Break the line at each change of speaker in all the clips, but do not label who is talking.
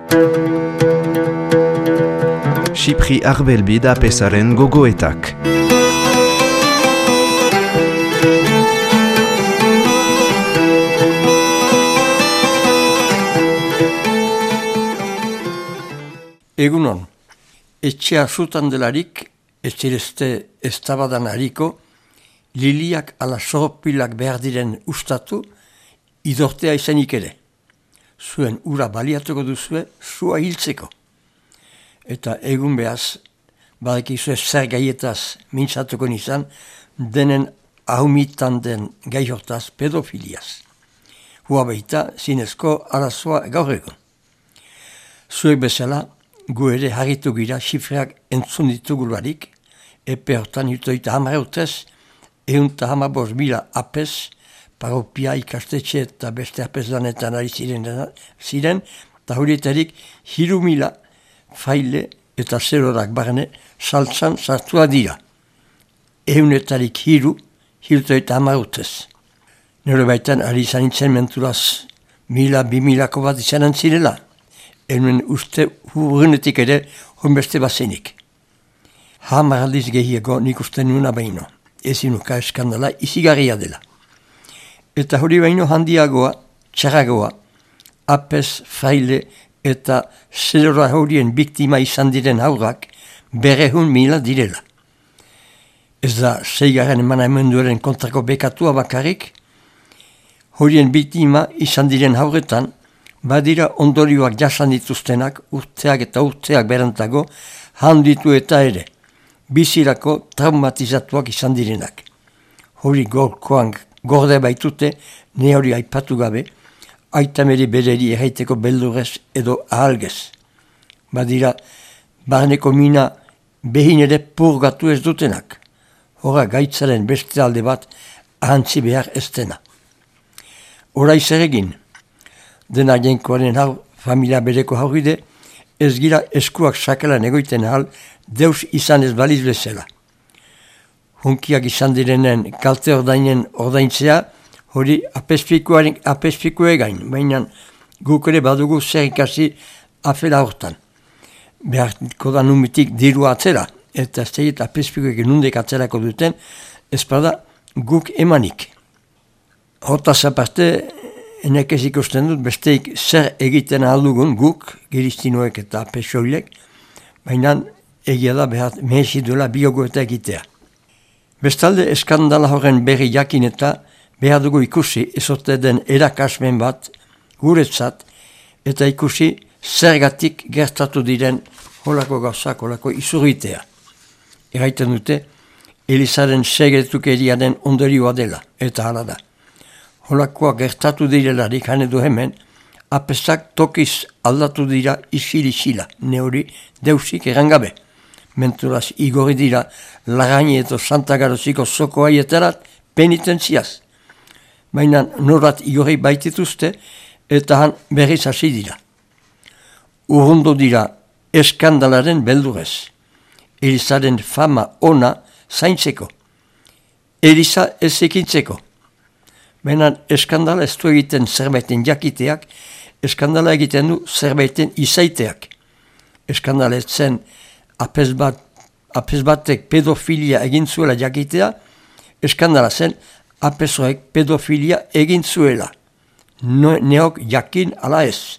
Xipri Arbelbi da pesaren gogoetak.
Egunon, etxea zutan delarik, etxerezte eztabadan hariko, liliak ala soropilak behar diren ustatu, idortea izanik ere. Zuen ura baliatuko duzue, zua hiltzeko. Eta egun behaz, badakizue zer gaietaz mintzatuko nizan, denen ahumitan den gai hortaz pedofiliaz. Hua behita, zinezko arazoa gaur egun. Zuek bezala, gu ere harritu gira xifreak entzun ditugularik, epe hortan jutoita 10 urtez, 115.000 apes, paropia ikastetxe eta beste apes lanetan ari ziren, eta horietarik 3.000 faile eta zerorak barne saltzan sartua dira. 100etarik 3, jutoita 10 urtez. Nire baitan ari izan nintzen menturaz 1.000-2.000ko bat izanen zirela. Enuen uste hurrenetik ere honbeste bazenik. Hamar aldiz gehiago nik uste nuena baino. Ezinuka eskandala izigarria dela. Eta hori baino handiagoa, txarragoa, apes, faile eta zerora horien biktima izan diren haurrak 200.000 direla. Ez da 6. emanamenduaren kontrako bekatua bakarrik, horien biktima izan diren haurretan, badira ondorioak jasan dituztenak urteak eta urteak berantago handitu eta ere, bizirako traumatizatuak izan direnak. Hori gorkoan gorde baitute, ne hori aipatu gabe, aitameri bereri erraiteko beldurez edo ahalgez. Badira, barneko mina behin ere purgatu ez dutenak. Hora gaitzaren beste alde bat ahantzi behar ez dena. Horai zer egin? Dena jenkoaren hau, familia bereko hauride, ez gira eskuak sakalan egoiten ahal, deus izan ez baliz bezala. Hunkiak izan direnen kalte ordaintzea, hori apespikue gain, baina guk ere badugu zer ikasi afera hortan. Beharko da numitik dirua atzera, eta ez tegit apespikuek nundek atzerako duten, ez bada guk emanik. Hortaz aparte, enek ez ikusten dut, besteik zer egiten aldugun guk, giristinoek eta pesoilek, baina egia da behar mehesi duela biogoeta egitea. Bestalde eskandala horren berri jakin eta behar dugu ikusi ezote den erakasmen bat guretzat eta ikusi zergatik gertatu diren holako gauzak, holako izurritea. Erraiten dute, Elizaren segretukeriaren ondorioa dela, eta hala da. Holakoa gertatu direlarik hane du hemen, apesak tokiz aldatu dira isil-isila, ne hori deusik erangabe. Menturaz igorri dira Lagaini eta Santa Garoziko zoko haieterat penitentziaz. Baina norat igorri baitituzte eta han berriz hasi dira. Urrundo dira eskandalaren beldurez. Elizaren fama ona zaintzeko. Eliza ez ekintzeko. Baina eskandala ez du egiten zerbaiten jakiteak, eskandala egiten du zerbaiten izaiteak. Eskandala ez zen apes batek pedofilia egin zuela jakitea, eskandala zen apesoek pedofilia egin zuela. Neok jakin ala ez.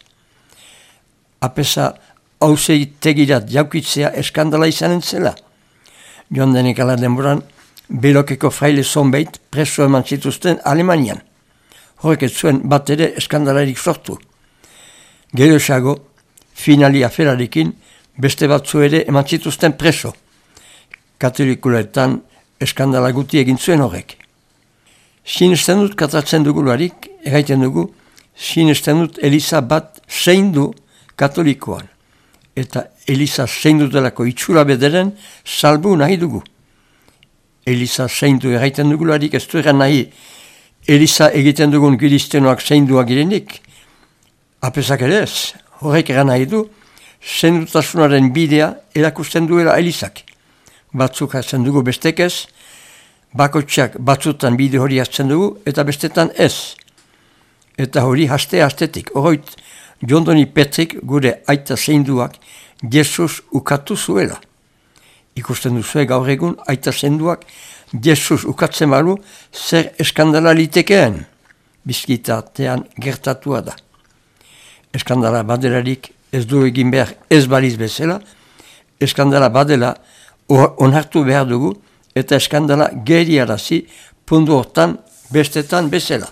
Apesa hausitegirat jaukitzea eskandala izanen zela. Joan denek ala denboran, Belokeko fraile zonbait preso eman zituzten Alemanian. Horrek ez zuen bat ere eskandalarik sortu. Gero esago, finali aferarekin, beste batzu ere eman zituzten preso. Katolikuletan eskandala guti egin zuen horrek. Sinesten dut katatzen dugularik, erraiten dugu, sinesten dut Eliza bat zein du katolikoan. Eta Eliza zein dutelako itxura bederen salbu nahi dugu. Eliza zeindu erraiten dugularik, ez du eran nahi Eliza egiten dugun giristenoak zeindua girenik. Apesak ere ez, horrek eran nahi du, zeindutasunaren bidea erakusten duela Elizak. Batzuk hartzen dugu bestekez, bakotxak batzutan bide hori hartzen dugu, eta bestetan ez. Eta hori hastetik, horreit Jondoni Petrik gure aita zeinduak Jesus ukatu zuela. Ikusten duzue gaur egun aita zeinduak Jesus ukatzen balu zer eskandala litekeen. Bizkitatean gertatua da. Eskandala badelarik ez du egin behar ez baliz bezala, eskandala badela onartu behar dugu eta eskandala geriarazi pundu hortan bestetan bezala.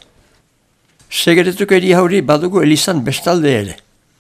Segeretukeri hauri badugu elizan bestalde ere.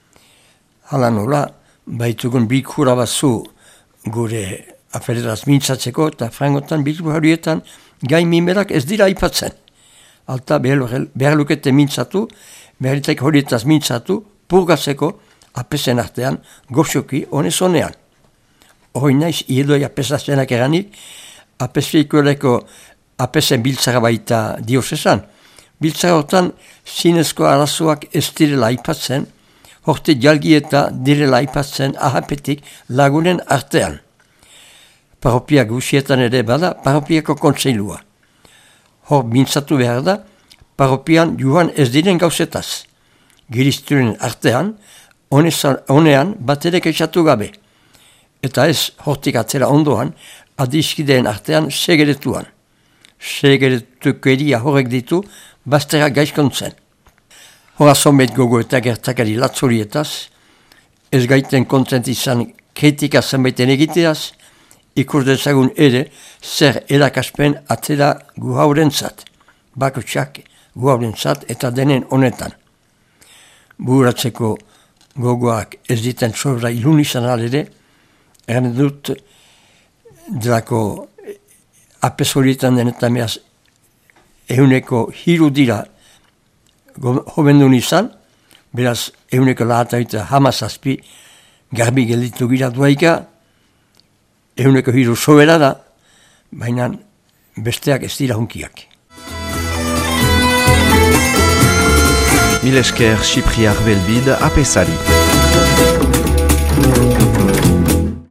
Hala nola, baitugun bilkura batzu gure aferetaz mintzatzeko eta frangotan bilkura horietan gai mimerak ez dira aipatzen. Alta behar lukete mintzatu, beharitek horietaz mintzatu, purgatzeko apesen artean goxoki honez honean. Hoi naiz, iedoi apesaztenak eranik, apesfeikoleko apesen biltzara baita dioz esan. Biltzara hortan zinezko arazoak ez direla aipatzen, horte jalgieta direla aipatzen ahapetik lagunen artean. Parropia guzietan ere bada parropiako kontseilua. Hor mintzatu behar da, parropian joan ez diren gauzetaz. Girizturen artean, honean baterek esatu gabe. Eta ez hortik atzera ondoan, adiskideen artean segeretuan. Segeretukeria horrek ditu, baztera gaizkontzen. Hora zonbait gogo eta gertakari latzorietaz, ez gaiten kontent izan kritika zenbaiten egiteaz, ikur dezagun ere zer erakaspen atzera guhaurentzat, bakotxak guhaurentzat eta denen honetan. Bururatzeko gogoak ez diten sobra ilun izan alere, eran dut delako apesorietan denetan meaz euneko hiru dira jovendun izan, beraz euneko lahata eta hamazazpi garbi gelditu gira duaika, euneko hiru sobera da, baina besteak ez dira hunkiak.
Mil esker Chypriar Belbid apesari.